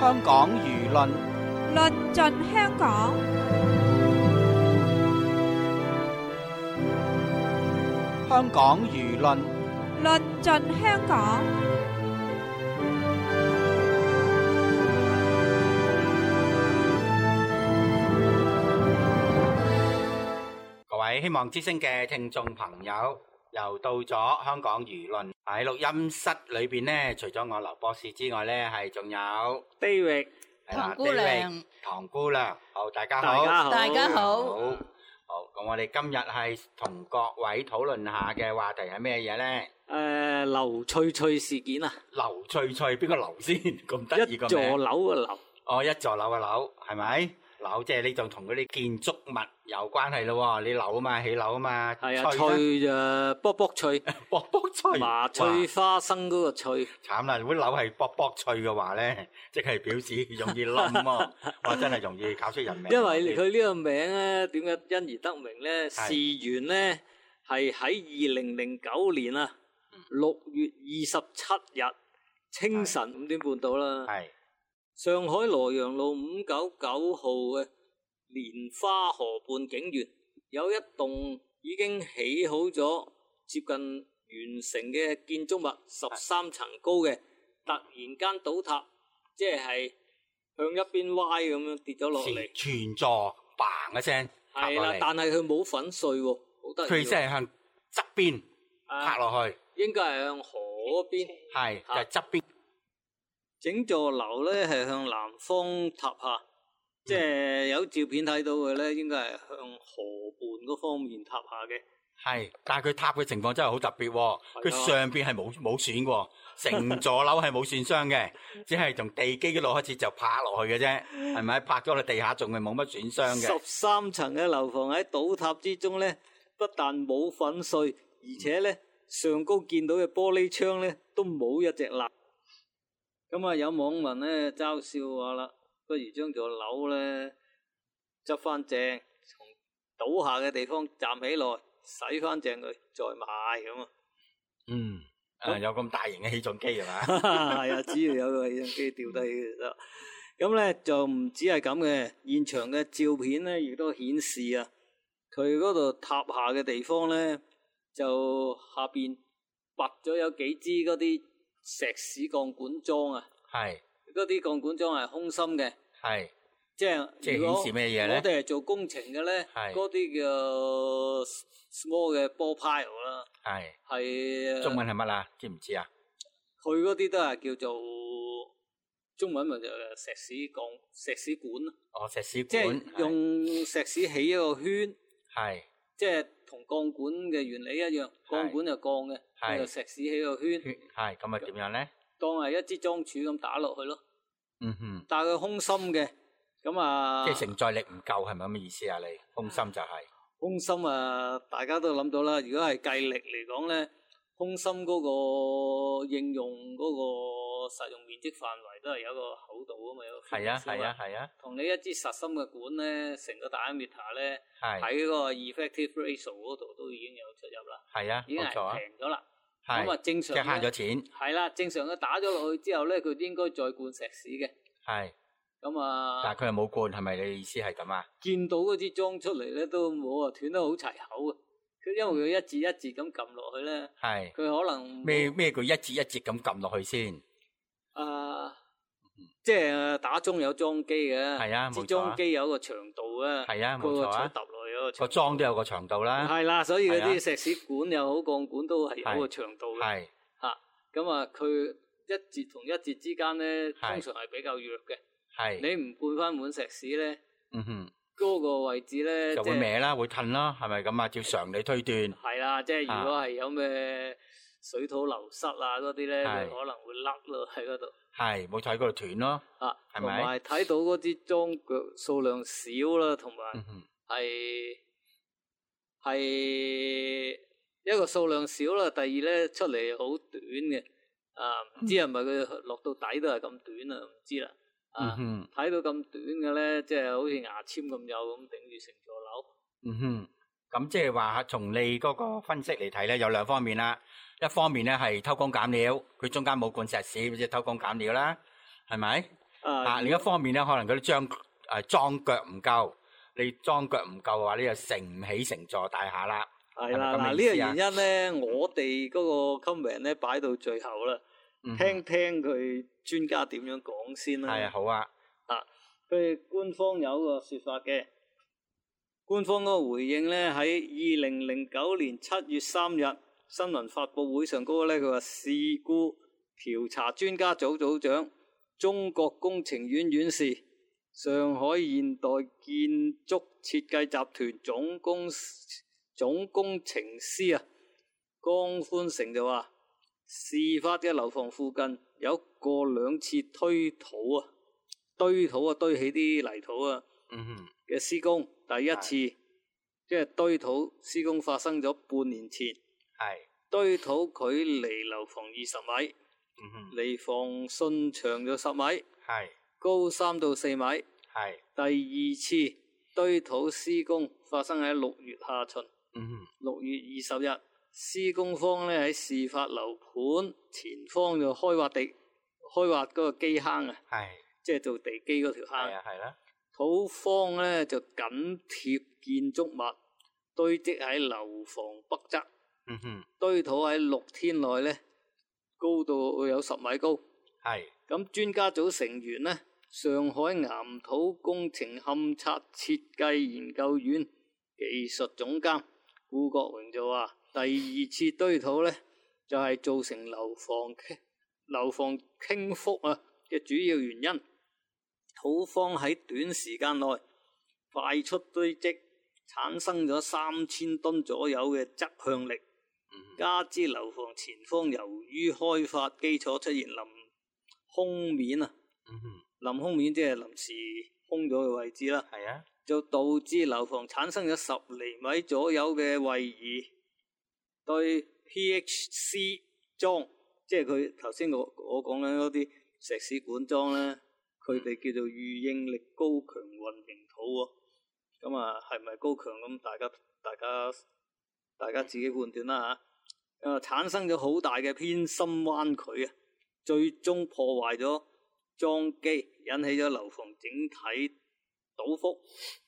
香港輿論論盡香港， 香港輿論論盡香港。 各位希望之聲嘅聽眾朋友，又到咗香港輿論喺錄音室裏邊呢，除咗我劉博士之外呢，係仲有 David、 唐姑娘、 唐姑娘，好，大家好， 大家好。 好，咁我哋今日係同各位討論下嘅話題係咩嘢呢？ 劉翠翠事件啊， 劉翠翠邊個劉先？咁得意個名？ 一座樓嘅樓。 哦，一座樓嘅樓，係咪？樓即係呢度同嗰啲建築物有關係咯，你樓啊嘛，起樓啊嘛， 係啊，翠就卜卜脆， 卜卜脆， 麻翠花生嗰個翠。 慘啦！如果樓係卜卜脆嘅話咧，即係表示容易冧喎，哇！真係容易搞出人命。 因為佢呢個名咧，點解因而得名咧？事緣咧係喺2009年啊6月27日清晨5點半到啦。係。上海羅陽路599號嘅蓮花河畔景園有一棟已經起好咗接近完成嘅建築物，13層高嘅，突然間倒塌，即係向一邊歪咁樣跌咗落嚟， 全座嘭一聲塌落嚟。係啦， 但係佢冇粉碎喎，好得意。 佢即係向側邊塌落去， 應該係向河嗰邊， 係就係側邊。 整座樓咧係向南方塌下，即係有照片睇到嘅咧，應該係向河畔嗰方面塌下嘅。 係，但係佢塌嘅情況真係好特別喎，佢上邊係冇損嘅，成座樓係冇損傷嘅，只係從地基嗰度開始就拍落去嘅啫，係咪？拍咗落地下仲係冇乜損傷嘅。13層嘅樓房喺倒塌之中咧，不但冇粉碎，而且咧上高見到嘅玻璃窗咧都冇一隻爛。咁啊，有網民咧嘲笑話啦，不如將座樓咧執翻正，從倒下嘅地方站起來，洗翻正佢，再賣咁啊。有咁大型嘅起重機係嘛？係啊，只要有個起重機吊低嘅得。咁咧就唔止係咁嘅，現場嘅照片咧亦都顯示啊，佢嗰度塌下嘅地方咧，就下邊拔咗有幾支嗰啲石屎鋼管樁啊，係嗰啲鋼管樁係空心嘅，係即係顯示咩嘢咧？我哋係做工程嘅咧，嗰啲叫 small 嘅ball pile 啦，係中文係乜啊？知唔知啊？佢嗰啲都係叫做中文咪就石屎管咯。哦，石屎管，即係用石屎起一個圈，係即係同鋼管嘅原理一樣，鋼管就鋼嘅。係石屎起個圈，係咁啊？點樣咧？當係一支樁柱咁打落去咯。但係佢空心嘅，咁啊，即係承載力唔夠，係咪咁嘅意思啊？你空心就係空心啊！大家都諗到啦。如果係計力嚟講咧，空心嗰個應用嗰個實用面積範圍都係有個厚度啊嘛，有個係啊。同你一支實心嘅管咧，成個diameter咧，喺嗰個 effective ratio 嗰度都已經有出入啦。係啊，已經係平咗啦。咁啊，正常即係慳咗錢。係啦，正常嘅打咗落去之後咧，佢應該再灌石屎嘅。係。咁啊。但係佢又冇灌，係咪你意思係咁啊？見到嗰支樁出嚟咧，都冇啊，斷得好齊口啊！佢因為佢一節一節咁撳落去咧，係。佢可能咩叫一節一節咁撳落去先？即係打樁有樁機嘅，係啊，冇錯。支樁機有個長度啊，係啊，冇錯啊。揼落去個樁都有個長度啦，係啦，所以嗰啲石屎管又好，鋼管都係有個長度嘅，係吓。咁啊，佢一節同一節之間咧，通常係比較弱嘅，係。你唔灌翻滿石屎咧，嗰個位置咧就會歪啦，會褪啦，係咪咁啊？照常理推斷，係啦，即係如果係有咩水土流失啊嗰啲咧，佢可能會甩咯喺嗰度。係冇睇嗰度斷咯，係咪？同埋睇到嗰啲樁腳數量少啦，同埋係一個數量少啦。第二咧出嚟好短嘅，唔知係咪佢落到底都係咁短啊？唔知啦。睇到咁短嘅咧，即係好似牙籤咁幼咁頂住成座樓。咁即係話從你嗰個分析嚟睇咧，有兩方面啦。一方面咧係偷工減料，佢中間冇灌石屎，即係偷工減料啦，係咪？ 另一方面咧，可能嗰啲裝腳唔夠，你裝腳唔夠嘅話，你就成唔起成座大廈啦。 係啦，嗱呢個原因咧，我哋嗰個 comment 咧擺到最後啦，聽聽佢專家點樣講先啦。 係啊，好啊。 佢官方有個說法嘅，官方嗰個回應咧喺2009年7月3日新聞發佈會上嗰個咧，佢話事故調查專家組組長、中國工程院院士、上海現代建築設計集團總工程師江歡成就話，事發嘅樓房附近有過2次堆土堆起啲泥土嘅施工。第一次即係堆土施工發生咗半年前，堆土距離樓房20米，離防汛長咗10米，高3到4米。第二次堆土施工發生喺6月下旬，6月20日，施工方咧喺事發樓盤前方就開挖嗰個基坑啊，即係做地基嗰條坑。土方咧就緊貼建築物，堆積喺樓房北側。堆土喺6天內咧高到會有10米高。咁專家組成員咧，上海岩土工程勘測設計研究院技術總監顧國榮就話，第二次堆土咧就係造成樓房傾覆嘅主要原因。土方喺短時間內快速堆積，產生咗3000噸左右嘅側向力，加之樓房前方由於開發基礎出現臨空面臨空面即係臨時空咗嘅位置啦，就導致樓房產生咗10厘米左右嘅位移，對 PHC 樁，即係佢頭先我講緊嗰啲石屎管樁咧，佢哋叫做預應力高強混凝土喎。咁係咪高強咁？大家自己判斷啦嚇。產生咗好大嘅偏心彎曲最終破壞咗樁基，引起咗樓房整體倒覆。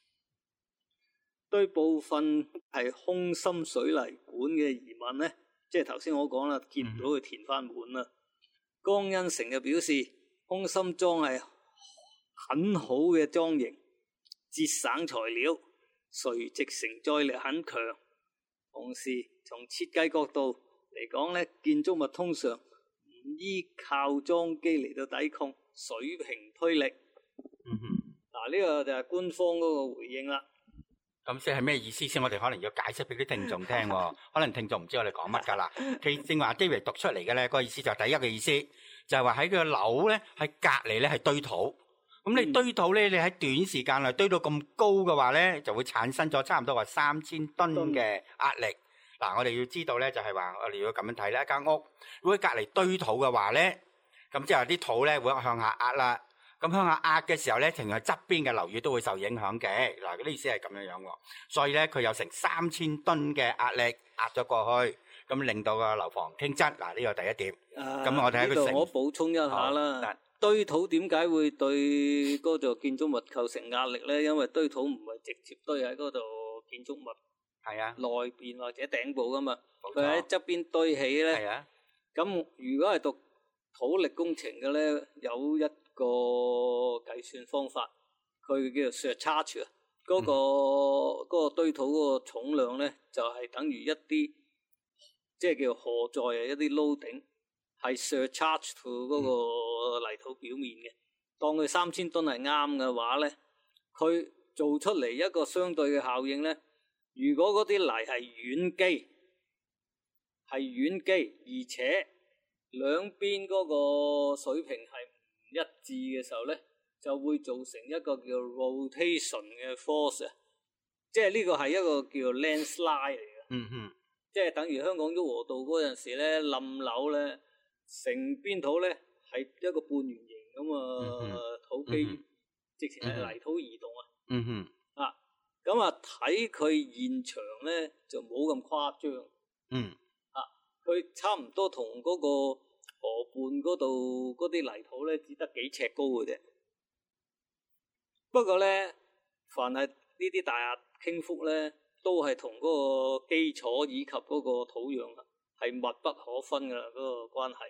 對部分係空心水泥管嘅疑問呢，即係頭先我講啦，見唔到佢填翻滿啦。江恩成就表示，空心樁係很好嘅樁型，節省材料，垂直承載力很強。同時，從設計角度嚟講呢，建築物通常唔依靠樁基嚟到抵抗水平推力。呢個就係官方嗰個回應啦。 咁即係咩意思先？我哋可能要解釋俾啲聽眾聽喎。可能聽眾唔知我哋講乜㗎啦。正話 David 讀出嚟嘅咧，個意思就係第一個意思，就係話喺個樓咧，喺隔離咧係堆土。咁你堆土咧，你喺短時間內堆到咁高嘅話咧，就會產生咗差唔多話3000噸嘅壓力。嗱，我哋要知道咧，就係話我哋要咁樣睇咧，一間屋如果隔離堆土嘅話咧，咁即係啲土咧會向下壓啦。咁向下壓嘅時候咧，同埋側邊嘅樓宇都會受影響嘅。嗱，嗰啲意思係咁樣喎。所以咧，佢有成3000噸嘅壓力壓咗過去，咁令到個樓房傾側。嗱，呢個第一點。咁我哋喺呢度我補充一下啦。堆土點解會對嗰座建築物構成壓力咧？因為堆土唔係直接堆喺嗰度建築物內邊或者頂部噶嘛，佢喺側邊堆起咧。咁如果係讀土力工程嘅咧，有一個計算方法，佢叫做 surcharge 嗰個堆土嗰個重量咧，就係等於一啲即係叫荷載一啲 loading 係 surcharge to 嗰個泥土表面嘅。當佢3000噸係啱嘅話咧，佢做出嚟一個相對嘅效應咧，如果嗰啲泥係軟基，而且兩邊嗰個水平係唔一致嘅時候咧，就會造成一個叫 rotation 嘅 force， 即係呢個係一個叫 landslide 嚟嘅。即係等於香港旭龢道嗰陣時咧，冧樓咧，成邊土咧係一個半圓形咁土基直情係泥土移動咁睇佢現場咧就冇咁誇張。佢差唔多同嗰個河畔嗰度嗰啲泥土咧，只得幾尺高嘅啫。 不過咧，凡係呢啲大廈傾覆咧，都係同嗰個基礎以及嗰個土壤係密不可分噶啦，嗰個關係。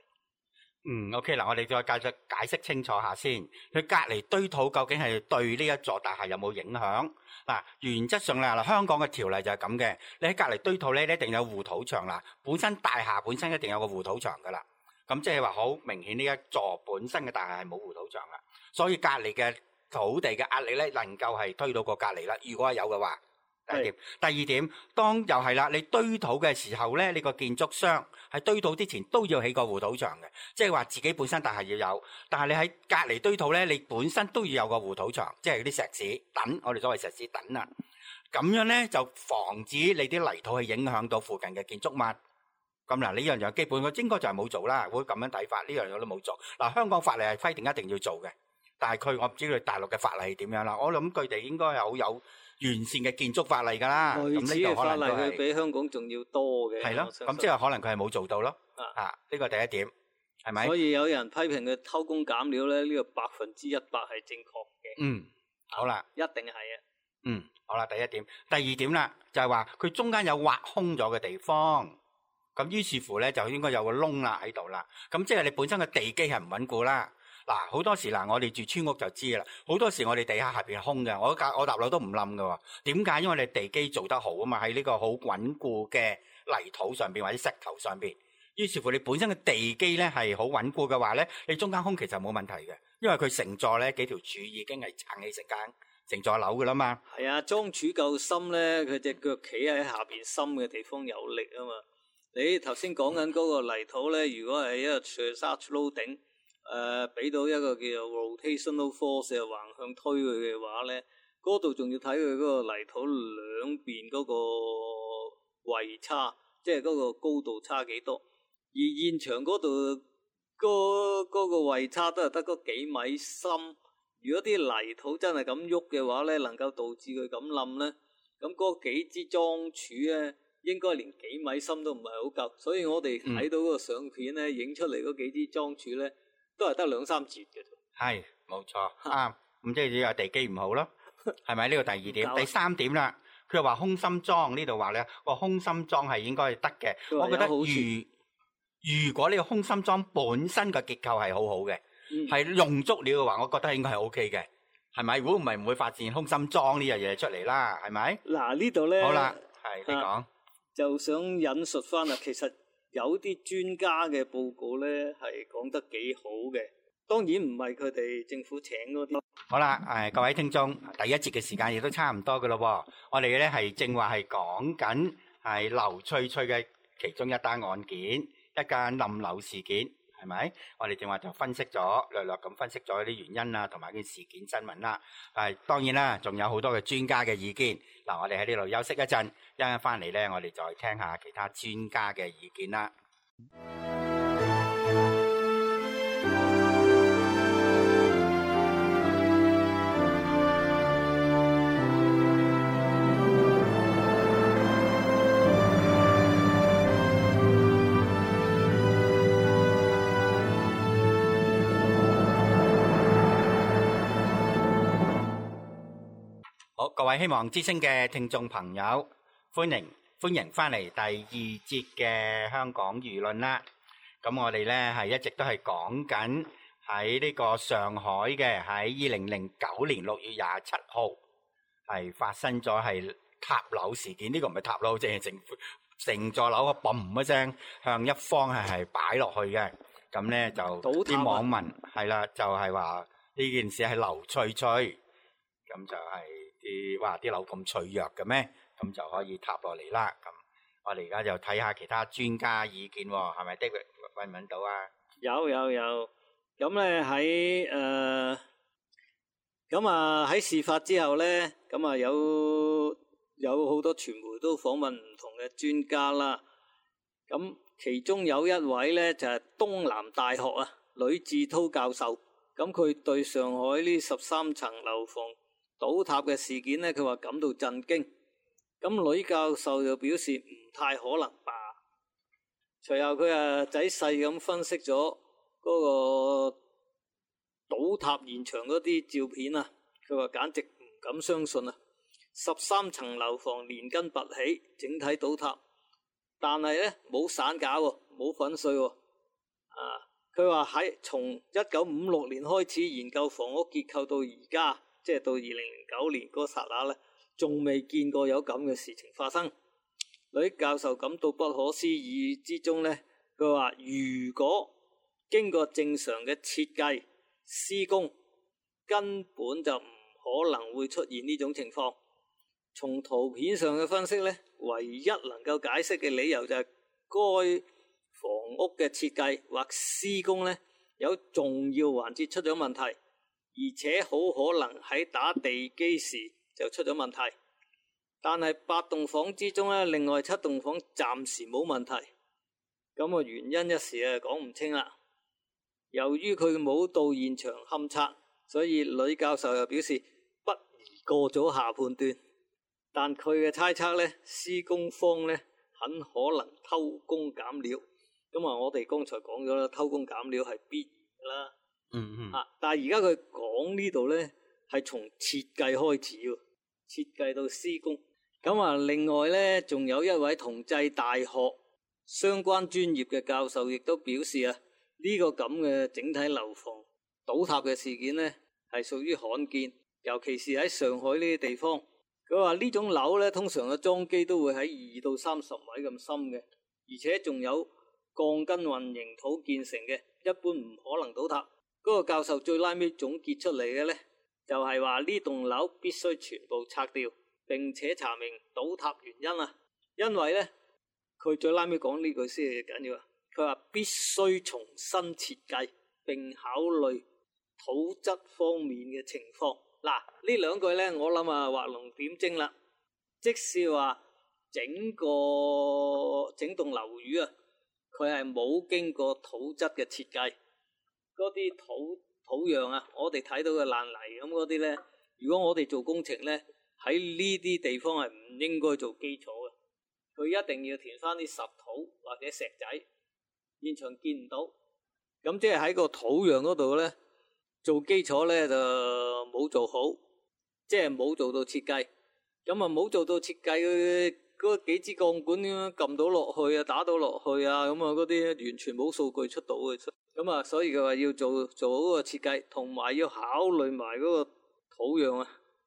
OK 嗱，我哋再解釋清楚下先。佢隔離堆土究竟係對呢一座大廈有冇影響？嗱，原則上咧，香港嘅條例就係咁嘅。你喺隔離堆土咧，你一定有護土牆啦。本身大廈本身一定有個護土牆噶啦。咁即係話好明顯，呢一座本身嘅大廈係冇護土牆啦。所以隔離嘅土地嘅壓力咧，能夠係推到個隔離啦。如果係有嘅話。第一點，第二點，當又係啦，你堆土嘅時候咧，你個建築商喺堆土之前都要起個護土牆嘅，即係話自己本身大廈要有，但係你喺隔離堆土咧，你本身都要有個護土牆，即係嗰啲石屎躉，我哋所謂石屎躉啊，咁樣咧就防止你啲泥土去影響到附近嘅建築物。咁嗱，呢樣嘢基本佢應該就係冇做啦，會咁樣睇法，呢樣嘢都冇做。嗱，香港法例係規定一定要做嘅，但係我唔知佢大陸嘅法例係點樣啦。我諗佢哋應該係好有完善嘅建築法例㗎啦， 類似嘅法例佢比香港仲要多嘅。 係咯，咁即係可能佢係冇做到咯。呢個第一點係咪？ 所以有人批評佢偷工減料咧，呢個100%係正確嘅。 好啦， 一定係啊。 好啦，第一點，第二點啦，就係話佢中間有挖空咗嘅地方，咁於是乎咧就應該有個窿啦喺度啦。咁即係你本身嘅地基係唔穩固啦。嗱，好多時我哋住村屋就知啦。好多時我哋地下邊係空嘅，我搭樓都唔冧㗎。點解？因為你地基做得好啊嘛，喺呢個好穩固嘅泥土上邊或者石頭上邊。於是乎你本身嘅地基咧係好穩固嘅話咧，你中間空其實冇問題嘅，因為佢成座咧幾條柱已經係撐起成座樓㗎啦嘛。 係啊，樁柱夠深咧，佢隻腳企喺下邊深嘅地方有力啊嘛。你頭先講緊嗰個泥土咧，如果係一個 surcharge loading。俾到一個叫做 rotational force 橫向推佢嘅話咧，嗰度仲要睇佢嗰個泥土兩邊嗰個位差，即係嗰個高度差幾多。而現場嗰度嗰個位差都係得嗰幾米深。如果啲泥土真係咁喐嘅話咧，能夠導致佢咁冧咧，咁嗰幾支樁柱咧，應該連幾米深都唔係好夠。所以我哋睇到嗰個相片咧，影出嚟嗰幾支樁柱咧，都係得2-3節嘅啫。係， 冇錯，啱。咁即係只有地基唔好咯，係咪？呢個第二點。第三點啦，佢又話空心裝呢度話咧，個空心裝係應該係得嘅。我覺得如果呢個空心裝本身個結構係好好嘅，係用足料嘅話，我覺得應該係 OK 嘅，係咪？如果唔係唔會發現空心裝呢樣嘢出嚟啦，係咪？ 嗱，呢度咧， 好啦，係你講， 就想引述翻啦。其實有啲專家嘅報告咧係講得幾好嘅，當然唔係佢哋政府請嗰啲。 好啦，各位聽眾，第一節嘅時間亦都差唔多噶咯喎，我哋咧係正話係講緊係劉翠翠嘅其中一單案件，一間冧樓事件，係咪？我哋正話就分析咗，略略咁分析咗啲原因啊，同埋件事件新聞啦。當然啦，仲有好多嘅專家嘅意見。嗱，我哋喺呢度休息一陣，一陣翻嚟咧，我哋再聽下其他專家嘅意見啦。好，各位希望之聲嘅聽眾朋友，歡迎翻嚟第二節嘅香港輿論啦。咁我哋咧係一直都係講緊喺呢個上海嘅，喺2009年6月27號係發生咗係塌樓事件。呢個唔係塌樓，即係成座樓嘣一聲向一方係擺落去嘅。咁咧就啲網民係啦，就係話呢件事係劉翠翠，咁就係啲樓咁脆弱嘅咩？咁就可以塌落嚟啦。咁我哋而家就睇下其他專家意見，係咪David揾唔揾到啊？ 有。咁咧喺事發之後咧，咁啊有好多傳媒都訪問唔同嘅專家啦。咁其中有一位咧就係東南大學呂志濤教授。咁佢對上海呢13層樓房倒塌嘅事件咧，佢話感到震驚。咁呂教授就表示唔太可能吧。隨後佢仔細咁分析咗嗰個倒塌現場嗰啲照片啊， 佢話簡直唔敢相信啊！13層樓房連根拔起，整體倒塌，但係咧冇散架喎，冇粉碎喎。佢話喺從1956年開始研究房屋結構到而家，即係到2009年嗰剎那咧，仲未見過有咁嘅事情發生。呂教授感到不可思議之中咧，佢話如果經過正常嘅設計施工，根本就唔可能會出現呢種情況。從圖片上嘅分析咧，唯一能夠解釋嘅理由就係該房屋嘅設計或施工咧有重要環節出咗問題，而且好可能喺打地基時就出咗問題。但係8棟房之中咧，另外7棟房暫時冇問題。咁原因一時講唔清啦。由於佢冇到現場勘測，所以呂教授又表示不宜過早下判斷。但佢嘅猜測咧，施工方咧很可能偷工減料。我哋剛才講咗啦，偷工減料係必然啦。但係而家佢講呢度咧，係從設計開始喎，設計到施工。另外咧，仲有一位同濟大學相關專業嘅教授亦都表示呢個咁嘅整體樓房倒塌嘅事件咧，係屬於罕見，尤其是喺上海呢啲地方。佢話呢種樓咧，通常嘅樁基都會喺2到30米咁深嘅，而且仲有鋼筋混凝土建成嘅，一般唔可能倒塌。嗰個教授最拉尾總結出嚟嘅咧，就係話呢棟樓必須全部拆掉，並且查明倒塌原因啊。因為咧，佢最拉尾講呢句先係緊要啊。佢話必須重新設計並考慮土質方面嘅情況。嗱，呢兩句咧，我諗畫龍點睛啦。即是話整棟樓宇佢係冇經過土質嘅設計，嗰啲土壤我哋睇到嘅爛泥咁嗰啲咧，如果我哋做工程咧，喺呢啲地方係唔應該做基礎嘅，佢一定要填翻啲實土或者石仔，現場見唔到，咁即係喺個土壤嗰度咧做基礎咧就冇做好，即係冇做到設計，冇做到設計嗰幾支鋼管咁樣撳到落去打到落去嗰啲完全冇數據出到嘅，所以佢話要做好個設計，同埋要考慮埋嗰個土壤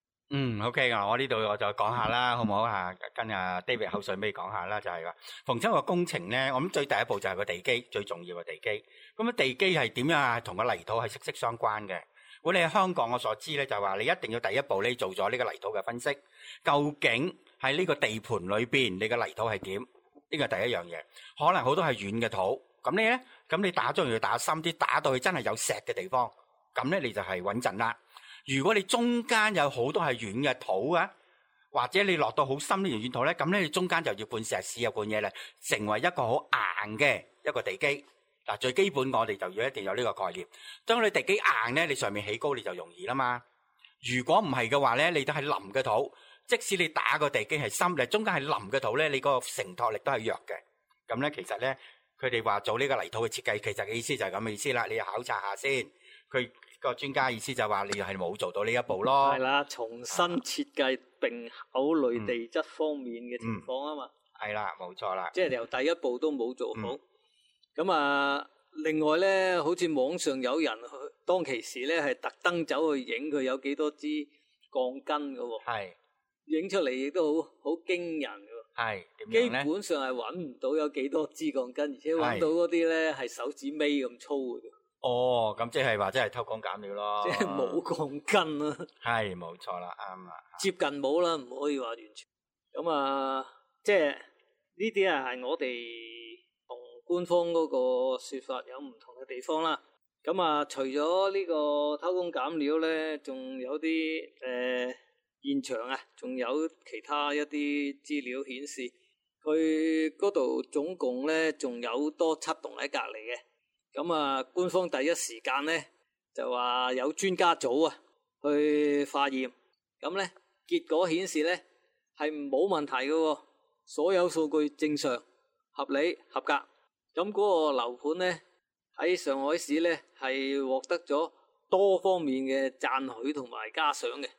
OK 我呢度我就講下啦，好唔好跟David 口水尾講下啦，就係話逢親個工程咧，我諗最第一步就係個地基，最重要嘅地基。咁地基係點樣同個泥土係息息相關嘅。如果你喺香港我所知咧，就係話你一定要第一步咧做咗呢個泥土嘅分析，究竟喺呢個地盤裏邊你嘅泥土係點？呢個係第一樣嘢。可能好多係軟嘅土，咁你打樁要打深啲，打到去真係有石嘅地方，咁咧你就係穩陣啦。如果你中間有好多係軟嘅土或者你落到好深呢條軟土咧，咁咧你中間就要灌石屎灌嘢咧，成為一個好硬嘅一個地基。嗱，最基本我哋就要一定有呢個概念。當你地基硬咧，你上面起高你就容易啦嘛。如果唔係嘅話咧，你都係腍嘅土，即使你打個地基係深，你中間係腍嘅土咧，你個承托力都係弱嘅。咁咧其實咧，佢哋話做呢個泥土嘅設計，其實嘅意思就係咁嘅意思啦。你要考察下先，佢個專家意思就話你係冇做到呢一步咯。 係啦，重新設計並考慮地質方面嘅情況嘛。 係啦，冇錯啦。 即係由第一步都冇做好。另外咧，好似網上有人當其時咧係特登走去影佢有幾多支鋼筋㗎喎。係。影出嚟亦都好驚人㗎喎。係。點樣咧？基本上係揾唔到有幾多支鋼筋，而且揾到嗰啲咧係手指尾咁粗嘅。 哦，咁即係話真係偷工減料咯。即係冇鋼筋啦。係， 冇錯啦，啱啦。 接近冇啦，唔可以話完全。即係呢啲係我哋同官方嗰個說法有唔同嘅地方啦。除咗呢個偷工減料咧，仲有啲現場仲有其他一啲資料顯示，佢嗰度總共咧仲有多7棟喺隔籬嘅。官方第一時間咧就話有專家組去化驗，咁咧結果顯示咧係冇問題嘅，所有數據正常、合理、合格。咁嗰個樓盤咧喺上海市咧係獲得咗多方面嘅讚許同埋嘉賞嘅。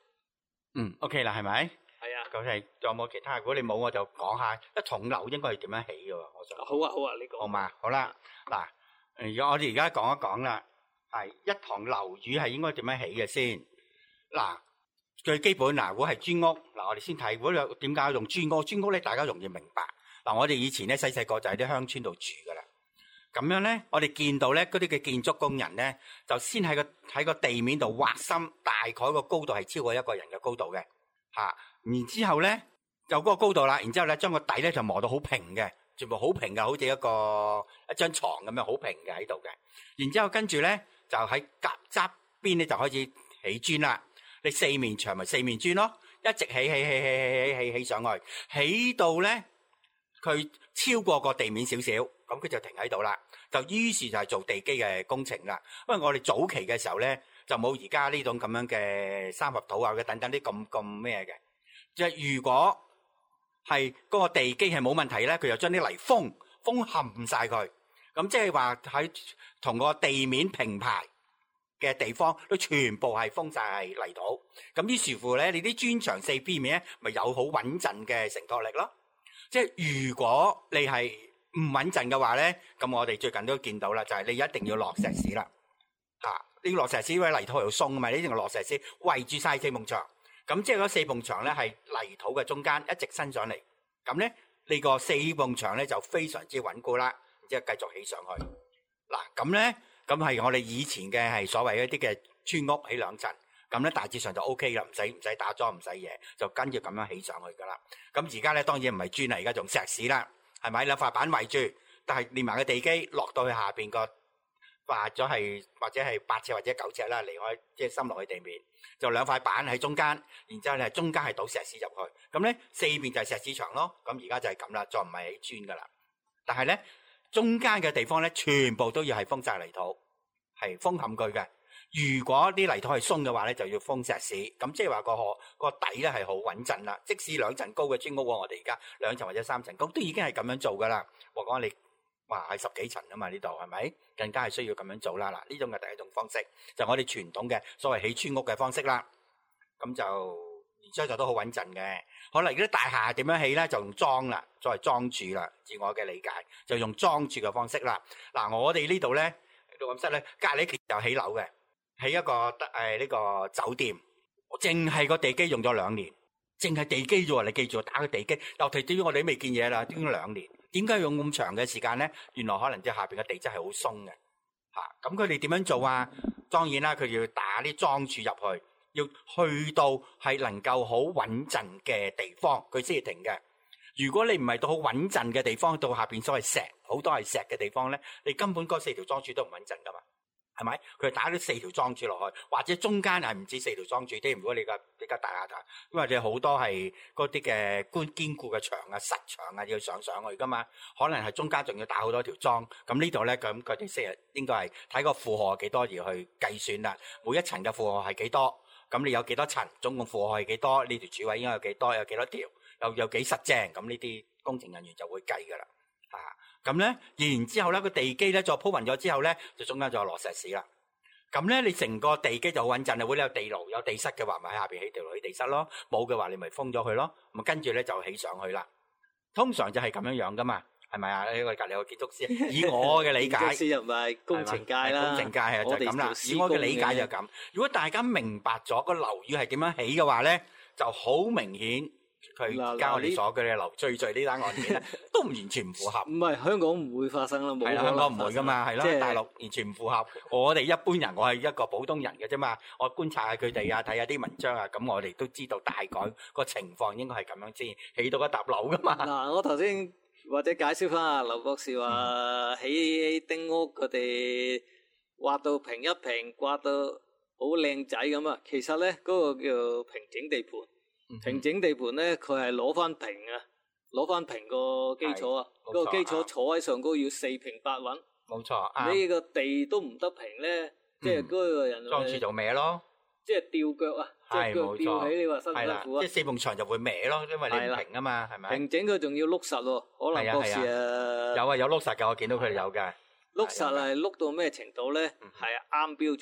OK 啦，係咪？ 係啊， 咁係仲有冇其他？如果你冇，我就講下一幢樓應該係點樣起嘅喎。我想好啊，你講。 好嘛？好啦，嗱，我哋而家講一講啦，係一幢樓宇係應該點樣起嘅先？嗱，最基本嗱，如果係磚屋，嗱我哋先睇，如果有點解用磚屋？磚屋咧，大家容易明白。嗱，我哋以前咧細細個就喺啲鄉村度住噶啦。咁樣咧，我哋見到咧嗰啲嘅建築工人咧，就先喺個地面度挖深，大概個高度係超過一個人嘅高度嘅，然之後咧就嗰個高度啦，然之後咧將個底咧就磨到好平嘅，全部好平嘅，好似一張床咁樣好平嘅喺度嘅。然之後跟住咧就喺側邊咧就開始起磚啦。你四面牆咪四面磚咯，一直起上去，起到咧佢超過個地面少少，咁佢就停喺度啦。就於是就係做地基嘅工程啦。因為我哋早期嘅時候咧就冇而家呢種咁樣嘅三合土啊，等等啲咁咩嘅。即係如果係嗰個地基係冇問題咧，佢就將啲泥封冚晒佢。咁即係話喺同個地面平排嘅地方都全部係封晒泥土。咁於是乎咧，你啲磚牆四邊面咧咪有好穩陣嘅承托力咯。即係如果你係唔穩陣嘅話咧，咁我哋最近都見到啦，就係你一定要落石屎啦。呢個落石屎因為泥土又鬆啊嘛，你一定要落石屎圍住晒四埲牆。咁即係嗰四埲牆咧係泥土嘅中間一直伸上嚟。咁咧呢個四埲牆咧就非常之穩固啦，然之後繼續起上去。嗱，咁咧咁係我哋以前嘅係所謂一啲嘅村屋起兩層。咁咧大致上就 OK 啦，唔使打樁，唔使嘢，就跟住咁樣起上去噶啦。咁而家咧當然唔係磚啦，而家仲石屎啦，係咪兩塊板圍住？但係連埋個地基落到去下邊個畫咗係或者係8尺或者9尺啦，離開即係深落去地面，就兩塊板喺中間，然之後咧中間係倒石屎入去。咁咧四邊就係石屎牆咯。咁而家就係咁啦，再唔係起磚噶啦。但係咧中間嘅地方咧全部都要係封晒泥土，係封冚佢嘅。如果啲泥土係鬆嘅話咧，就要封石屎，咁即係話個底咧係好穩陣啦。即使2層高嘅磚屋，我哋而家2層或者3層高，都已經係咁樣做噶啦。我講你話係10幾層啊嘛，呢度係咪？更加係需要咁樣做啦。嗱，呢種嘅第一種方式，就我哋傳統嘅所謂起村屋嘅方式啦。咁就然之後就都好穩陣嘅。好啦，而家大廈點樣起咧？就用裝啦，作為裝住啦。自我嘅理解就用裝住嘅方式啦。嗱，我哋呢度咧錄音室咧隔離其實就起樓嘅。起一個呢個酒店，淨係個地基用咗2年，淨係地基啫喎。你記住打個地基，尤其對於我哋都未見嘢啦，都用2年。點解用咁長嘅時間咧？原來可能即係下邊嘅地質係好鬆嘅嚇。咁佢哋點樣做啊？當然啦，佢要打啲樁柱入去，要去到係能夠好穩陣嘅地方，佢先至停嘅。如果你唔係到好穩陣嘅地方，到下邊所謂石好多係石嘅地方咧，你根本嗰4條樁柱都唔穩陣噶嘛。係咪？佢打咗4條樁柱落去，或者中間係唔止4條樁柱添。如果你比較大廈睇，因為你好多係嗰啲嘅堅固嘅牆啊、實牆啊，要上去噶嘛。可能係中間仲要打好多條樁。咁呢度咧，咁佢哋成日應該係睇個負荷係幾多而去計算啦。每一層嘅負荷係幾多？咁你有幾多層？總共負荷係幾多？呢條柱位應該有幾多？有幾多條？又有幾實正？咁呢啲工程人員就會計噶啦。咁咧，然之後咧個地基咧再鋪勻咗之後咧，就中間就落石屎啦。咁咧你成個地基就好穩陣啦。會有地牢有地室嘅話，咪喺下邊起地牢起地室咯。冇嘅話，你咪封咗佢咯。咁跟住咧就起上去啦。通常就係咁樣樣噶嘛，係咪啊？呢個隔離有個建築師，以我嘅理解， 建築師又唔係工程界啦， 工程界係就係咁啦。以我嘅理解就咁。如果大家明白咗個樓宇係點樣起嘅話咧，就好明顯。佢而家我哋所嘅樓最呢單案件咧，都唔完全唔符合。 唔係香港唔會發生啦，冇香港唔會噶嘛，係咯，大陸完全唔符合。我哋一般人，我係一個普通人嘅啫嘛。我觀察下佢哋啊，睇下啲文章啊，咁我哋都知道大概個情況應該係咁樣先起到一笪樓噶嘛。 嗱，我頭先或者解釋翻啊，劉博士話起丁屋佢哋挖到平一平，刮到好靚仔咁啊。其實咧嗰個叫平整地盤。平整地盤咧，佢係攞翻平啊，攞翻平個基礎啊，嗰個基礎坐喺上高要4平8穩。 冇錯， 你個地都唔得平咧，即係嗰個人裝住就歪咯， 即係吊腳啊，隻腳吊起，你話辛唔辛苦啊？ 即係4埲牆就會歪咯，因為你唔平啊嘛，係咪？ 平整佢仲要碌實喎，可能博士啊， 有碌實㗎，我見到佢哋有嘅。 碌實係碌到咩程度咧？係啱標準。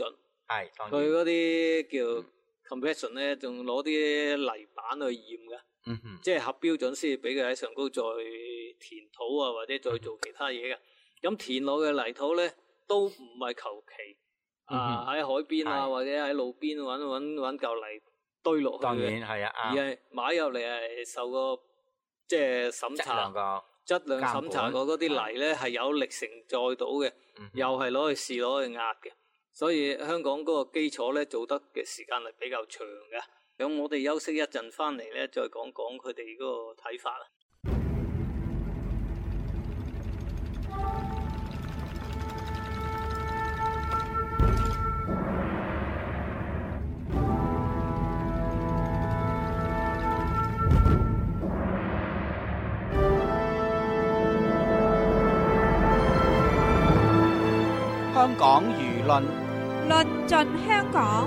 係當然佢嗰啲叫 compression 咧，仲攞啲泥板去驗嘅，即係合標準先俾佢喺上高再填土啊，或者再做其他嘢嘅。咁填落嘅泥土咧，都唔係求其喺海邊啊，或者喺路邊揾嚿泥堆落去嘅。 當然係啊， 而係買入嚟係受過即係審查質量審查過嗰啲泥咧係有力承載到嘅，又係攞去試攞去壓嘅，所以香港嗰個基礎咧做得嘅時間係比較長嘅。咁我哋休息一陣翻嚟咧，再講講佢哋嗰個睇法啦。 香港輿論論盡香港，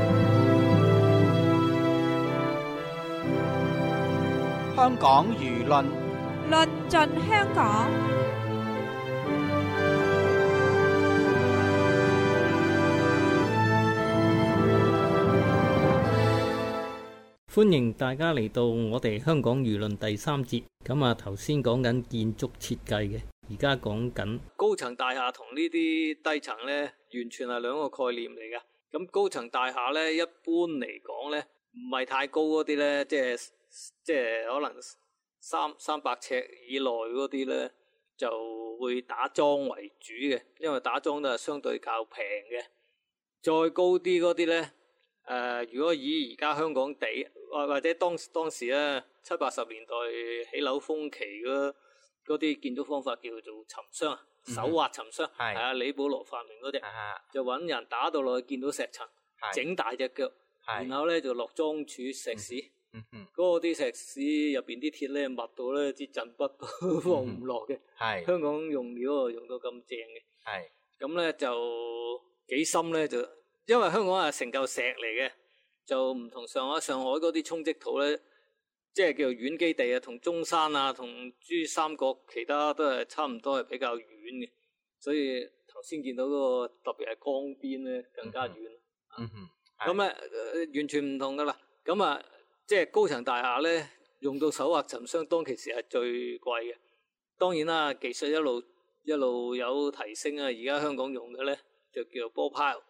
香港輿論論盡香港。 歡迎大家嚟到我哋香港輿論第3節。咁啊，頭先講緊建築設計嘅，而家講緊高層大廈同呢啲低層咧，完全係兩個概念嚟嘅。咁高層大廈咧，一般嚟講咧，唔係太高嗰啲咧，即係可能300尺以內嗰啲咧，就會打樁為主嘅，因為打樁都係相對較平嘅。再高啲嗰啲咧，如果以而家香港地或者當時咧70、80年代起樓風期嗰啲建築方法叫做沉箱，手挖沉箱，係啊，李保羅發明嗰隻，就揾人打到落去見到石層，整大隻腳，然後咧就落樁柱石屎，嗰啲石屎入邊啲鐵咧密到咧支震筆都放唔落嘅，香港用料用到咁正嘅，咁咧就幾深咧就，因為香港係成嚿石嚟嘅，就唔同上海嗰啲沖積土咧。即係叫軟基地啊，同中山啊，同珠三角其他都係差唔多，係比較軟嘅，所以頭先見到嗰個特別係江邊咧更加軟。咁咧完全唔同噶啦。咁啊，即係高層大廈咧用到手挖沉箱，當其時係最貴嘅。當然啦，技術一路有提升啊。而家香港用嘅咧就叫做波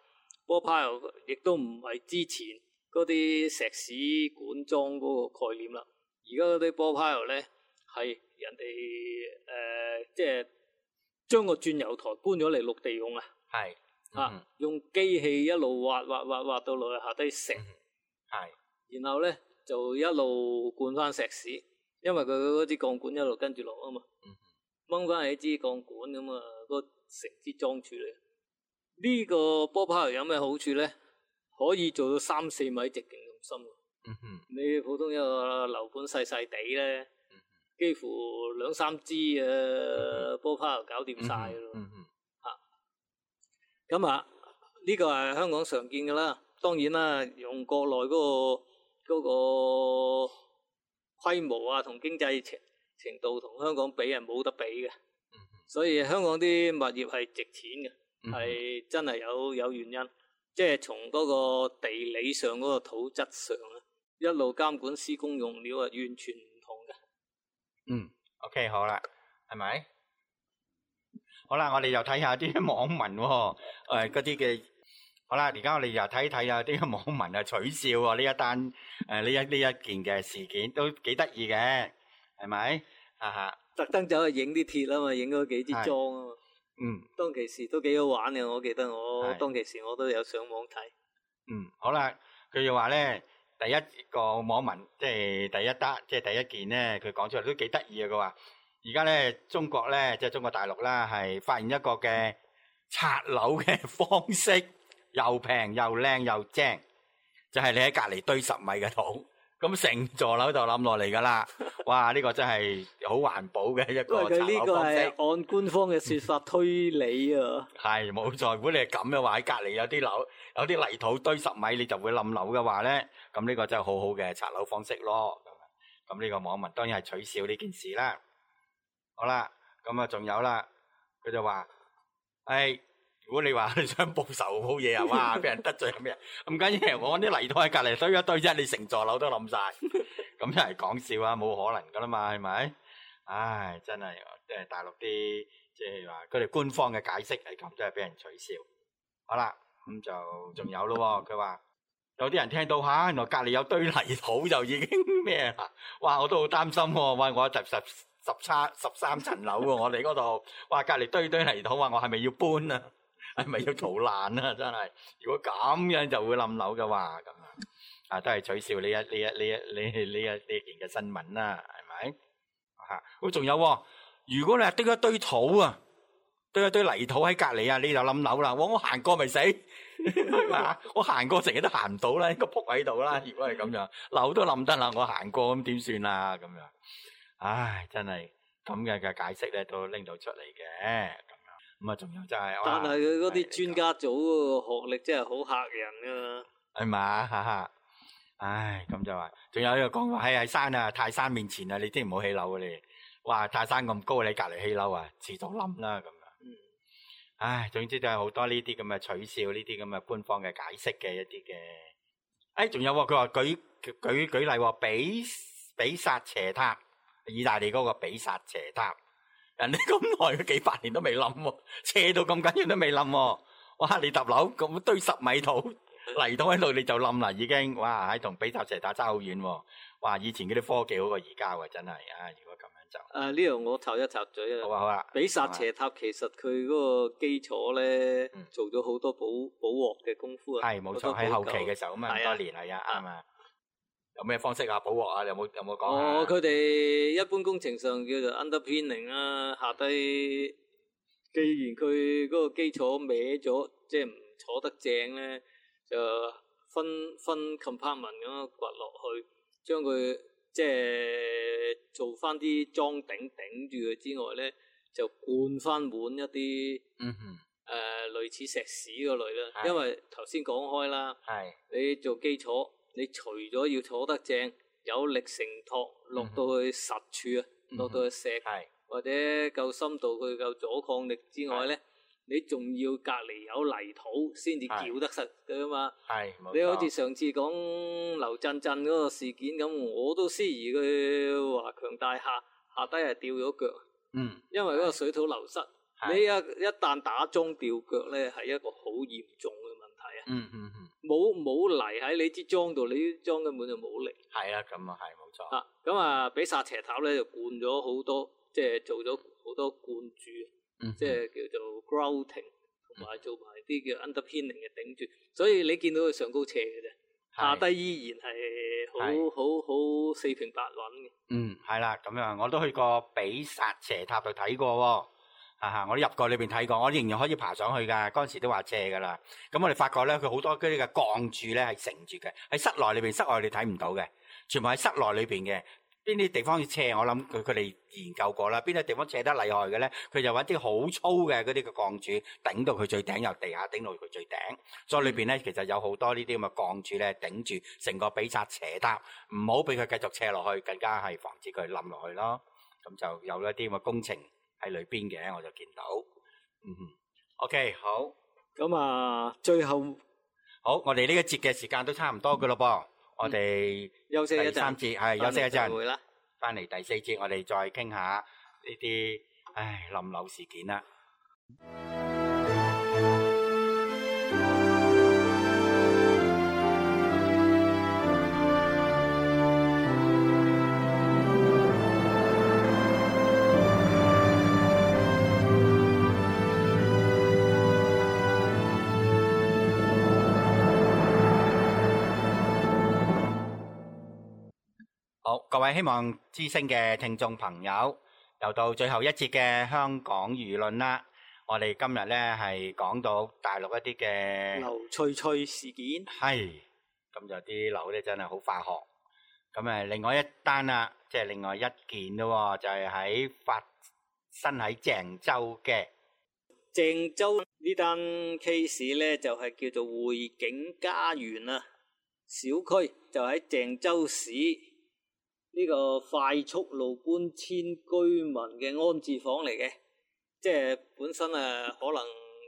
pile，亦都唔係之前嗰啲石屎管樁嗰個概念啦。而家嗰啲波 pile 咧係人哋即係將個鑽油台搬咗嚟陸地用啊，用機器一路挖到落去下低石，然後咧就一路灌翻石屎，因為佢嗰支鋼管一路跟住落啊嘛，掹翻起支鋼管咁啊，個成支樁柱嚟。呢個波 pile 有咩好處咧？可以做到3-4米直徑咁深。你普通一個樓盤細細地咧，幾乎2-3支嘅波 pile 搞掂晒咯。咁啊，呢個係香港常見噶啦。當然啦，用國內嗰個規模啊，同經濟程度同香港比係冇得比嘅。所以香港啲物業係值錢嘅，係真係有原因。即係從嗰個地理上嗰個土質上咧，一路監管施工用料係完全唔同嘅。 OK 好啦，係咪？好啦，我哋又睇下啲網民嗰啲嘅。好啦，而家我哋又睇睇啊啲網民啊取笑喎呢一單呢一件嘅事件都幾得意嘅，係咪？ 特登走去影啲鐵啊嘛，影咗幾支樁啊嘛。當其時都幾好玩嘅，我記得我當其時我都有上網睇。 好啦，佢又話咧，第一個網民即係第一件咧，佢講出嚟都幾得意啊！佢話而家咧中國咧即係中國大陸啦，係發現一個嘅拆樓嘅方式，又平又靚又正，就係你喺隔離堆10米嘅土。咁成座樓就冧落嚟噶啦！哇，呢個真係好環保嘅一個拆樓方式。 佢呢個係按官方嘅說法推理啊。 係冇錯，如果你係咁嘅話，喺隔籬有啲樓有啲泥土堆10米，你就會冧樓嘅話咧，咁呢個真係好好嘅拆樓方式咯。咁呢個網民當然係取笑呢件事啦。好啦，咁啊仲有啦，佢就話： 如果你話你想報仇好嘢啊，哇！俾人得罪咁咩？唔緊要，我啲泥土喺隔離堆一堆啫，你成座樓都冧晒，咁真係講笑啊！冇可能噶啦嘛，係咪？唉，真係即係大陸啲即係話佢哋官方嘅解釋係咁，真係俾人取笑。好啦，咁就仲有咯，佢話有啲人聽到嚇，原來隔離有堆泥土就已經咩啦？哇！我都好擔心喎，喂，我13層樓喎，我哋嗰度，哇！隔離堆泥土，話我係咪要搬啊？係咪要逃難啊？真係，如果咁樣就會冧樓嘅話，咁啊都係取笑呢一件嘅新聞啦，係咪？嚇，咁仲有喎，如果你係堆一堆土啊，堆一堆泥土喺隔離啊，你就冧樓啦。我行過咪死，係嘛？我行過成日都行唔到啦，應該仆喺度啦。如果係咁樣，樓都冧得啦，我行過咁點算啊？咁樣，唉，真係咁嘅解釋咧都拎到出嚟嘅。咁啊，仲有就係， 但係佢嗰啲專家組嗰個學歷真係好嚇人噶， 係嘛？哈哈，唉，咁就話，仲有呢個講話喺山啊，泰山面前啊，你啲唔好起樓啊你，哇，泰山咁高，你隔離起樓啊，遲早冧啦咁樣。唉，總之就係好多呢啲咁嘅取笑，呢啲咁嘅官方嘅解釋嘅一啲嘅。誒，仲有喎，佢話舉例喎，比薩斜塔，意大利嗰個比薩斜塔。人哋咁耐，佢幾百年都未冧喎，斜到咁緊要都未冧喎。哇！你揼樓咁堆10米土泥土喺度，你就冧啦已經。哇！喺同比薩斜塔爭好遠喎。哇！以前嗰啲科技好過而家喎，真係啊！如果咁樣就呢度我插一插嘴啊。 好啊好啊。 比薩斜塔其實佢嗰個基礎咧，做咗好多補鑊嘅功夫啊。 係冇錯，喺後期嘅時候咁啊，咁多年係啊啱啊。有咩方式啊？補鑊啊？有冇講下？ 佢哋一般工程上叫做 underpinning 啊，下低既然佢嗰個基礎歪咗，即係唔坐得正咧，就分 compartment 咁樣掘落去，將佢即係做翻啲裝頂住佢之外咧，就灌翻滿一啲類似石屎嗰類啦。因為頭先講開啦，你做基礎。你除咗要坐得正，有力承托，落到去實處啊，落到去石，或者夠深度，佢夠阻抗力之外咧，你仲要隔離有泥土先至撬得實㗎嘛。你好似上次講劉震嗰個事件咁，我都思疑佢華強大廈下低係掉咗腳，因為嗰個水土流失，你一旦打樁掉腳咧，係一個好嚴重嘅問題啊。冇泥喺你支樁度，你啲樁根本就冇力。係啊，咁啊係冇錯。咁啊，比薩斜塔咧就灌咗好多，即係做咗好多灌注，即係叫做 grouting， 同埋做埋啲叫 underpinning 嘅頂住。所以你見到佢上高斜嘅啫，下低依然係好四平八穩嘅。 係啦，咁樣我都去過比薩斜塔度睇過喎。我都入過裏邊睇過，我仍然可以爬上去㗎。嗰陣時都話斜㗎啦。咁我哋發覺咧，佢好多嗰啲嘅鋼柱咧係承住嘅，喺室內裏邊，室外你睇唔到嘅，全部喺室內裏邊嘅。邊啲地方要斜，我諗佢哋研究過啦。邊啲地方斜得厲害嘅咧，佢就揾啲好粗嘅嗰啲嘅鋼柱頂到佢最頂，由地下頂到佢最頂。所以裏邊咧其實有好多呢啲咁嘅鋼柱咧頂住成個比薩斜塔，唔好俾佢繼續斜落去，更加係防止佢冧落去咯。咁就有一啲咁嘅工程喺裏邊嘅，我就見到。OK， 好。咁啊，最後好，我哋呢一節嘅時間都差唔多噶咯噃，我哋休息一陣，第3節係休息一陣，翻嚟第4節，我哋再傾下呢啲冧樓事件啦。好，各位希望之聲嘅聽眾朋友，又到最後一節嘅香港輿論啦。我哋今日咧係講到大陸一啲嘅劉翠翠事件， 係咁就啲樓咧真係好化學。咁另外一單啦，即係另外一件咯，就係喺發生喺鄭州嘅鄭州呢單 case 咧，就係叫做匯景家園啊小區，就喺鄭州市呢個快速路搬遷居民嘅安置房嚟嘅，即係本身可能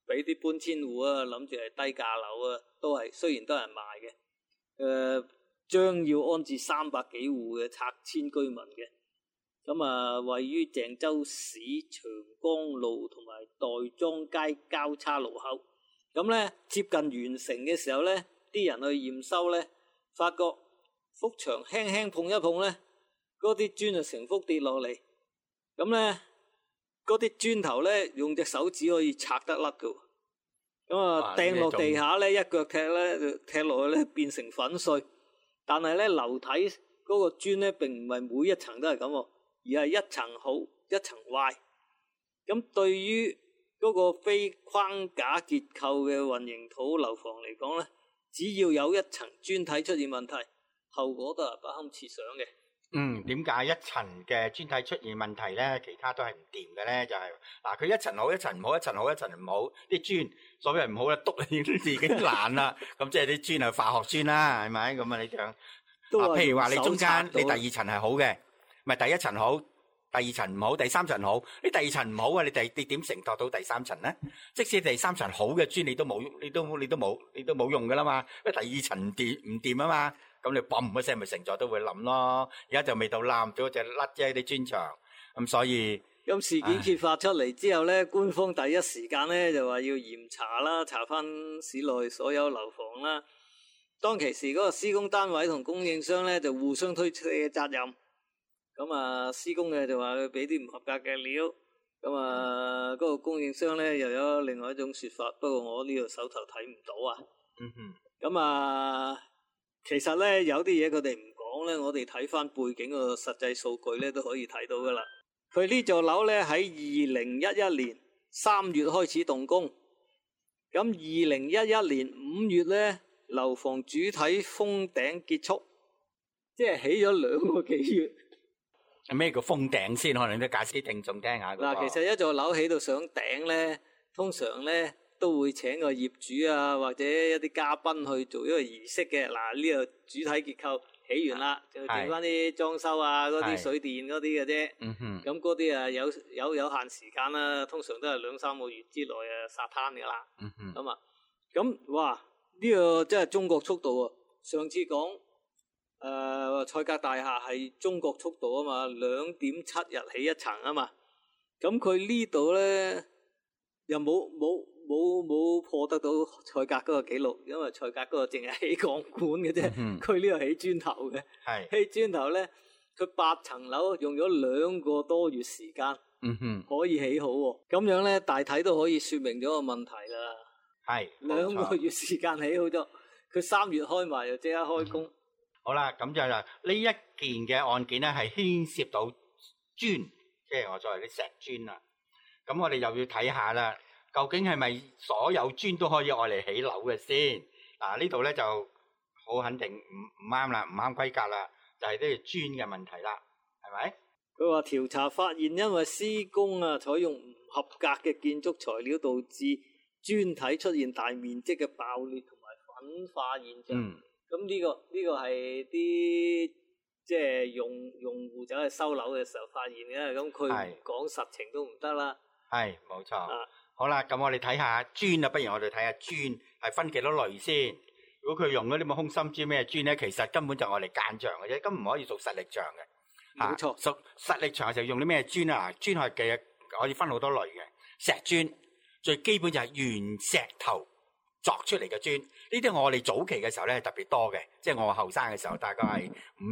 俾啲搬遷戶啊，諗住係低價樓啊，都係雖然都係人賣嘅，將要安置300幾戶嘅拆遷居民嘅。咁啊，位於鄭州市長江路同埋代莊街交叉路口。咁咧接近完成嘅時候咧，啲人去驗收咧，發覺幅牆輕輕碰一碰咧，嗰啲磚就成幅跌落嚟。咁咧嗰啲磚頭咧用隻手指可以拆得甩㗎。咁啊掟落地下咧，一腳踢咧，踢落去咧變成粉碎。但係咧樓體嗰個磚咧並唔係每一層都係咁，而係一層好一層壞。咁對於嗰個非框架結構嘅混凝土樓房嚟講咧，只要有一層磚體出現問題，後果都係不堪設想嘅。 點解一層嘅磚體出現問題咧，其他都係唔掂嘅咧？就係嗱，佢一層好，一層唔好，一層好，一層唔好，啲磚所謂唔好咧，篤你都已經爛啦。咁即係啲磚係化學磚啦，係咪？咁啊，你講譬如話你中間你第二層係好嘅，咪第一層好，第二層唔好，第三層好。你第二層唔好啊，你點承托到第三層咧？即使第三層好嘅磚，你都冇用噶啦嘛，因為第二層唔掂啊嘛。咁你嘣一聲咪成座都會冧咯。而家就未到冧，咗隻甩啫啲磚牆。咁所以咁事件揭發出嚟之後咧，官方第一時間咧就話要嚴查啦，查翻市內所有樓房啦。當其時嗰個施工單位同供應商咧就互相推卸責任。咁啊，施工嘅就話佢俾啲唔合格嘅料。咁啊，嗰個供應商咧又有另外一種說法，不過我呢度手頭睇唔到啊。咁啊，其實咧有啲嘢佢哋唔講咧，我哋睇翻背景個實際數據咧都可以睇到噶啦。佢呢座樓咧喺2011年3月開始動工，咁2011年5月咧樓房主體封頂結束，即係起咗2個幾月。 咩叫封頂先？可能都解釋啲聽眾聽下。 嗱，其實一座樓起到上頂咧，通常咧都會請個業主啊，或者一啲嘉賓去做一個儀式嘅。嗱，呢個主體結構起完啦，就整翻啲裝修啊，嗰啲水電嗰啲嘅啫。咁嗰啲啊有限時間啦，通常都係2-3個月之內啊沙灘噶啦。咁啊，咁哇呢個真係中國速度啊！上次講賽格大廈係中國速度啊嘛，2.7日起一層啊嘛。咁佢呢度咧又冇破得到賽格嗰個紀錄，因為賽格嗰個淨係起鋼管嘅啫，佢呢度起磚頭嘅。起磚頭咧，佢8層樓用咗2個多月時間，可以起好喎。咁樣咧，大體都可以說明咗個問題啦。2個月時間起好咗，佢3月開埋就即刻開工。 好啦，咁就呢一件嘅案件咧，係牽涉到磚，即係我作為啲石磚啦。咁我哋又要睇下啦，究竟係咪所有磚都可以愛嚟起樓嘅先？嗱，呢度咧就好肯定唔啱啦，唔啱規格啦，就係呢個磚嘅問題啦，係咪？ 佢話調查發現，因為施工採用唔合格嘅建築材料，導致磚體出現大面積嘅爆裂同埋粉化現象。咁呢個係啲即係用戶走去收樓嘅時候發現嘅，咁佢唔講實情都唔得啦。係，冇錯。好啦，咁我哋睇下磚啊，不如我哋睇下磚係分幾多類先。如果佢用嗰啲咁空心磚咩磚咧，其實根本就係我哋間牆嘅啫，根本唔可以做實力牆嘅。冇錯，實力牆嘅時候用啲咩磚啊？磚係可以分好多類嘅。石磚最基本就係原石頭鑿出嚟嘅磚，呢啲我哋早期嘅時候咧係特別多嘅，即係我後生嘅時候，大概係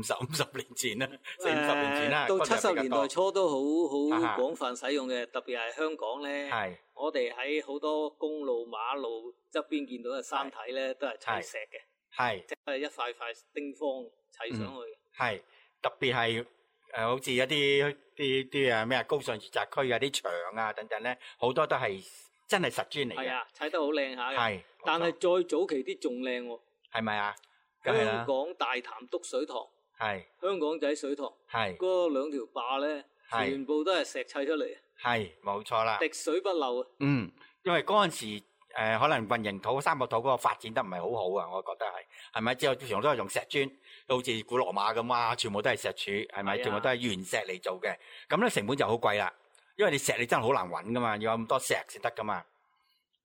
50年前啦，40-50年前啦，到70年代初都好廣泛使用嘅，特別係香港咧，我哋喺好多公路馬路側邊見到嘅山體咧，都係砌石嘅，即係一塊塊丁方砌上去。係特別係好似一啲咩高尚住宅區啊，啲牆啊等等咧，好多都係真係實磚嚟嘅。係啊，砌得好靚下嘅。但係再早期啲仲靚喎，係咪啊？香港大潭篤水塘，香港仔水塘，嗰2條壩咧，全部都係石砌出嚟。係，冇錯啦，滴水不漏啊。因為嗰陣時可能混凝土、三角土嗰個發展得唔係好好啊，我覺得係咪？之後全部都係用石磚，好似古羅馬咁啊，全部都係石柱，係咪？全部都係原石嚟做嘅，咁咧成本就好貴啦。因為你石你真係好難揾噶嘛，要有咁多石先得噶嘛。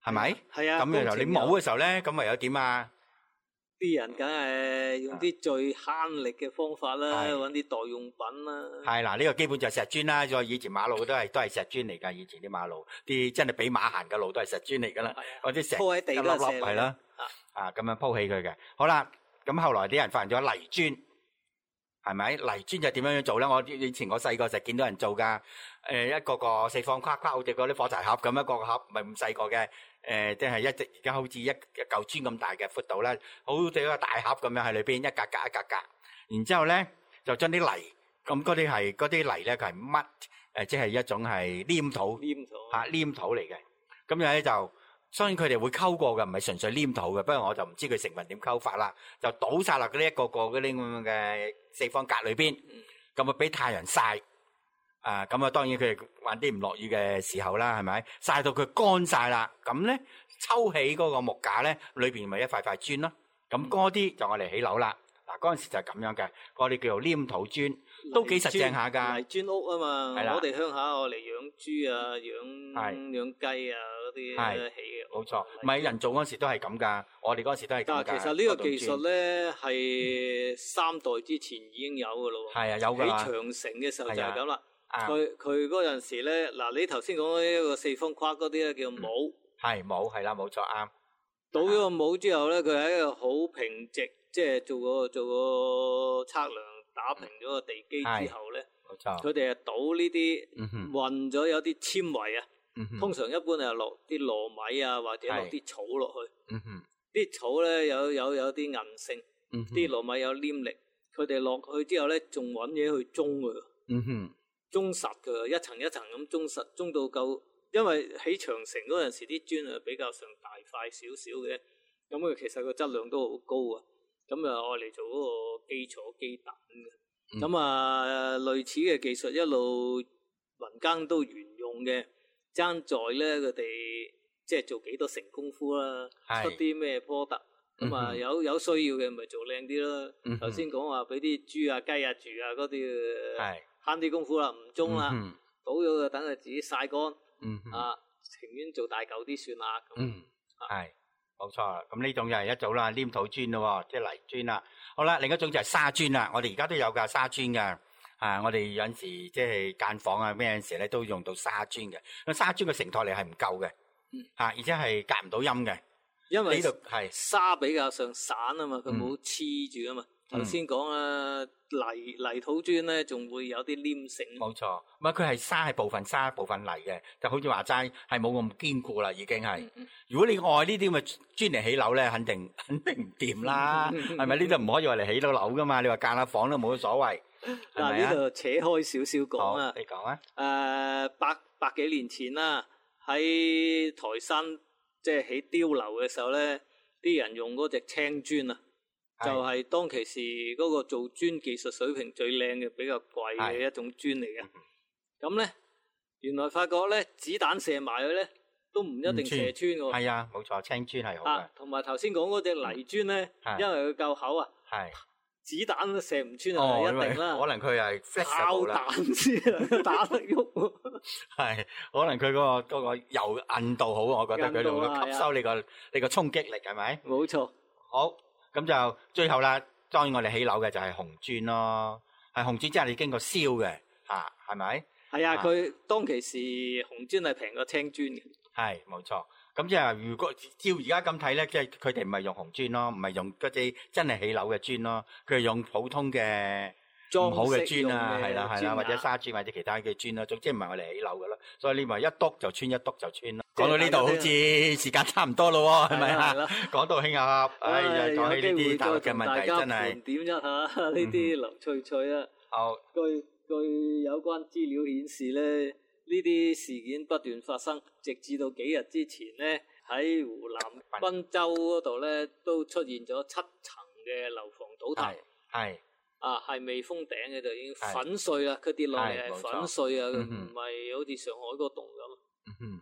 係咪？ 係啊， 咁嘅時候你冇嘅時候咧，咁唯有點啊？ 啲人梗係用啲最慳力嘅方法啦， 係揾啲代用品啦。 係嗱，呢個基本就係石磚啦。再以前馬路都係石磚嚟㗎，以前啲馬路啲真係俾馬行嘅路都係石磚嚟㗎啦，嗰啲石鋪喺地一粒粒都係石嚟係啦，咁樣鋪起佢嘅。好啦，咁後來啲人發現咗泥磚，係咪？泥磚就點樣做咧？我以前我細個就見到人做㗎，一個個四方框框，好似嗰啲火柴盒咁，一個個盒唔係咁細個嘅。即係而家好似一嚿磚咁大嘅闊度咧，好似一個大盒咁樣喺裏邊一格格一格格，然之後咧就將啲泥，咁嗰啲泥咧佢係乜？即係一種係黏土，黏土嚟嘅。咁樣咧就，當然佢哋會溝過嘅，唔係純粹黏土嘅。不過我就唔知佢成分點溝法啦，就倒晒落嗰啲一個個嗰啲咁嘅四方格裏邊，咁啊俾太陽曬。咁啊，當然佢哋玩啲唔落雨嘅時候啦，係咪？曬到佢乾晒啦，咁咧抽起嗰個木架咧，裏邊咪一塊塊磚咯。咁嗰啲就我哋起樓啦。嗱，嗰陣時就係咁樣嘅，嗰啲叫做黏土磚，都幾實正下㗎。 泥磚屋啊嘛， 係啦， 我哋鄉下我嚟養豬啊、養雞啊嗰啲起嘅。 冇錯，唔係人做嗰陣時都係咁㗎，我哋嗰陣時都係咁㗎。 但係其實呢個技術咧係3代之前已經有㗎咯喎。 係啊，有㗎啦。 喺長城嘅時候就係咁啦。佢嗰陣時咧，嗱你頭先講一個四方框嗰啲咧叫帽， 係帽，係啦，冇錯啱。 倒咗個帽之後咧，佢係一個好平直，即係做個測量，打平咗個地基之後咧， 冇錯。 佢哋係倒呢啲混咗有啲纖維啊，通常一般係落啲糯米啊，或者落啲草落去。啲草咧有啲韌性，啲糯米有黏力，佢哋落去之後咧，仲揾嘢去中佢。中實㗎，一層一層咁中實，中到夠，因為喺長城嗰陣時啲磚啊比較上大塊少少嘅，咁佢其實個質量都好高啊，咁啊愛嚟做嗰個基礎基彈嘅，咁類似嘅技術一路民間都沿用嘅，爭在咧佢哋即係做幾多成功夫啦，出啲咩product，咁啊有需要嘅咪做靚啲啦。頭先講話俾啲豬啊雞啊住啊嗰啲。慳啲功夫啦，唔中啦，倒咗就等佢自己曬乾，情願做大嚿啲算啦。 係冇錯啦，咁呢種就係一種啦，黏土磚咯，即係泥磚啦。好啦，另一種就係沙磚啦，我哋而家都有㗎沙磚㗎。我哋有陣時即係間房啊咩陣時咧都用到沙磚嘅。咁沙磚嘅承托力係唔夠嘅，而且係隔唔到音嘅， 因為呢度係沙比較上散啊嘛，佢冇黐住啊嘛。頭先講啦，泥土磚咧，仲會有啲黏性。 冇錯，唔係佢係沙係部分沙部分泥嘅，就好似話齋係冇咁堅固啦，已經係。如果你愛呢啲咁嘅磚嚟起樓咧，肯定唔掂啦，係咪？呢度唔可以話嚟起到樓噶嘛？你話間下房都冇乜所謂。 嗱，呢度扯開少少講啊， 你講啊。 百幾年前啦，喺台山即係起碉樓嘅時候咧，啲人用嗰隻青磚啊。就係當其時嗰個做磚技術水平最靚嘅，比較貴嘅一種磚嚟嘅。咁咧，原來發覺咧，子彈射埋去咧，都唔一定射穿喎。 係啊，冇錯，青磚係好嘅。 同埋頭先講嗰隻泥磚咧，因為佢夠厚啊，子彈都射唔穿啊，一定啦。 可能佢係炮彈先打得喐。 係，可能佢嗰個柔韌度好，我覺得佢會吸收你個衝擊力，係咪？ 冇錯。 好。咁就最後啦，當然我哋起樓嘅就係紅磚咯，係紅磚即係你經過燒嘅，係咪？係啊，佢當其時紅磚係平過青磚嘅。係， 冇錯。咁即係如果照而家咁睇咧，即係佢哋唔係用紅磚咯，唔係用嗰啲真係起樓嘅磚咯，佢係用普通嘅唔好嘅磚啊，係啦，或者沙磚或者其他嘅磚啦，總之唔係我哋起樓嘅啦。所以你咪一篤就穿，一篤就穿啦。講到呢度好似時間差唔多咯，係咪啊？講到興下，講起呢啲大陸嘅問題真係點一下呢啲流脆脆啊！ 好， 據有關資料顯示咧，呢啲事件不斷發生，直至到幾日之前咧，喺湖南賓州嗰度咧都出現咗7層嘅樓房倒塌。係未封頂嘅就已經粉碎啦，佢跌落嚟係粉碎啊，唔係好似上海嗰棟咁。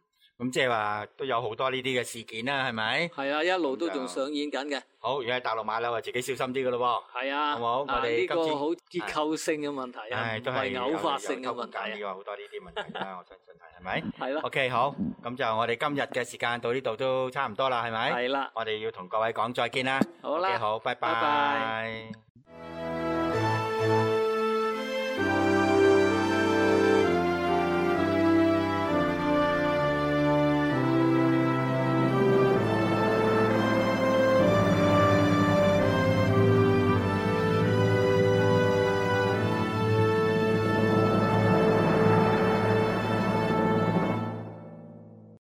咁即係話都有好多呢啲嘅事件啦，係咪？ 係啊，一路都仲上演緊嘅。 好，如果喺大陸買樓啊，自己小心啲噶咯係啊， 好冇我哋呢個今次好結構性嘅問題喎。 啊，唔都係係偶發性嘅有問題啊。 呢個好多呢啲問題啦，我相信係咪？ 係啦， OK，好，咁就我哋今日嘅時間到呢度都差唔多啦，係咪？ 係啦， 我哋要同各位講再見啦。 好啦 OK，好，拜拜拜拜。